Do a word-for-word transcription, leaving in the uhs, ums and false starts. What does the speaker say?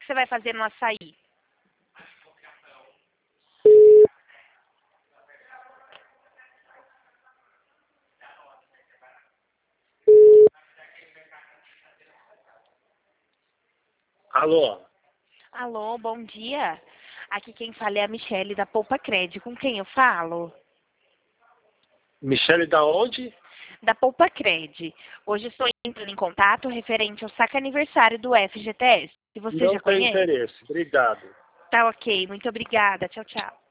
que você vai fazer no açaí? Alô? Alô, bom dia. Aqui quem fala é a Michele da Poupa Cred. Com quem eu falo? Michele da onde? Da Poupa Cred. Hoje estou entrando em contato referente ao saque aniversário do F G T S. Que você Não já tem conhece? interesse. Obrigado. Tá ok, muito obrigada. Tchau, tchau.